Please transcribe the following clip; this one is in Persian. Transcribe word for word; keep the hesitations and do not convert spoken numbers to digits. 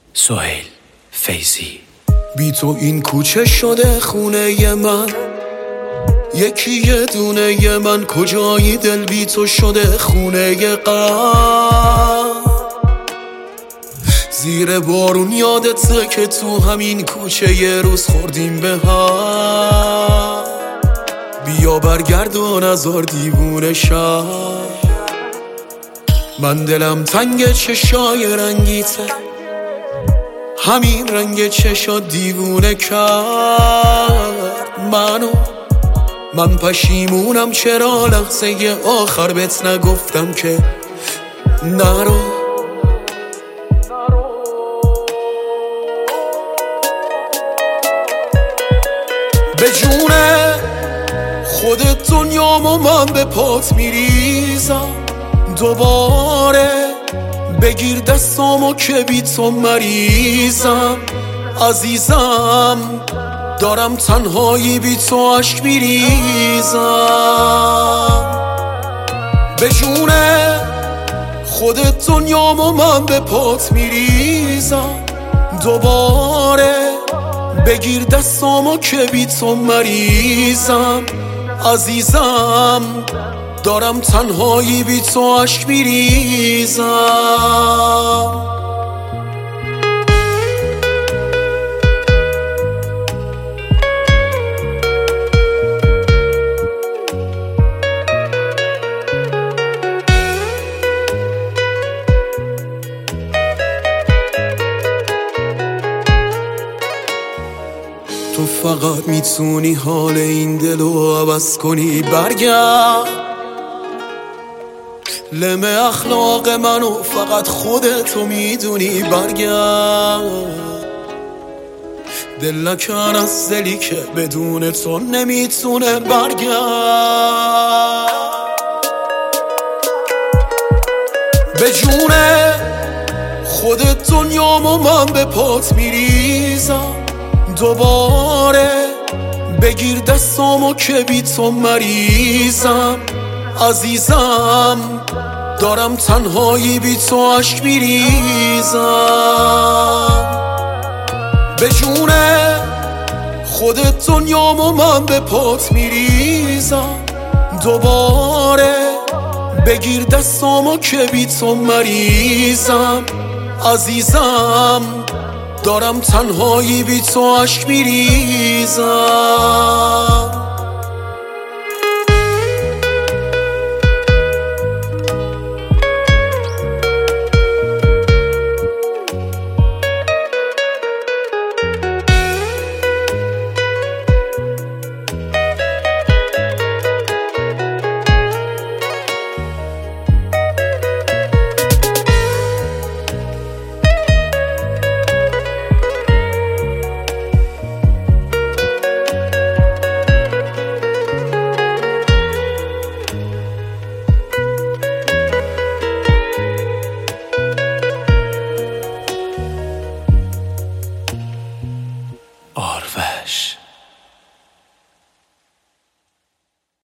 سهیل فیضی. بی تو این کوچه شده خونه من، یکی یه دونه ی من. کجایی دل بی تو شده خونه غم. زیر بارون یادته که تو همین کوچه یه روز خوردیم به هم. بیا برگرد و نزار دیوونه شم. من دلم تنگ چشای رنگیته، همین رنگ چشا دیوونه کرد منو. من پشیمونم چرا لحظه آخر بهت نگفتم که نرو. به جونه خودت دنیامو من به پات میریزم دوباره. بگیر دستامو که بی تو مریضم عزیزم. دارم تنهایی بی تو عشق میریزم. به جونه خودت دنیامو من به پات میریزم دوباره. بگیر دستامو که بی تو مریضم عزیزم. دارم تنهایی بی تو عشق میریزم. تو فقط میتونی حال این دلو عوض کنی. برگرد لم اخلاق منو فقط خودتو میدونی. برگرد دل نکن از دلی که بدون تو نمیتونه. برگرد به جونه خودت دنیامو من به پات میریزم دوباره. بگیر دستامو که بی تو مریضم عزیزم. دارم تنهایی بی تو عشق میریزم. به جونه خودت دنیامو من به پات میریزم دوباره. بگیر دستامو که بی تو مریضم عزیزم. دارم تنهایی بی تو عشق میریزم.